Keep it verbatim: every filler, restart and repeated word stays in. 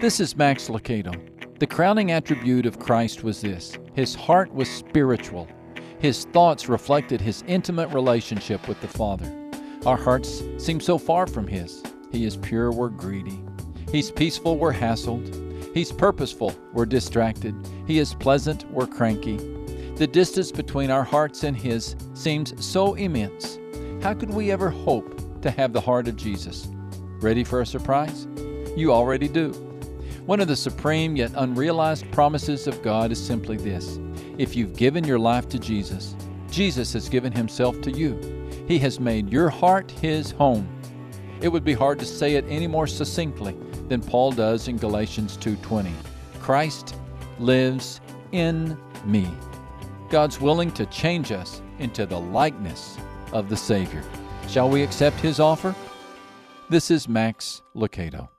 This is Max Lucado. The crowning attribute of Christ was this: His heart was spiritual. His thoughts reflected His intimate relationship with the Father. Our hearts seem so far from His. He is pure, we're greedy. He's peaceful, we're hassled. He's purposeful, we're distracted. He is pleasant, we're cranky. The distance between our hearts and His seems so immense. How could we ever hope to have the heart of Jesus? Ready for a surprise? You already do. One of the supreme yet unrealized promises of God is simply this: if you've given your life to Jesus, Jesus has given Himself to you. He has made your heart His home. It would be hard to say it any more succinctly than Paul does in Galatians two twenty. Christ lives in me. God's willing to change us into the likeness of the Savior. Shall we accept His offer? This is Max Lucado.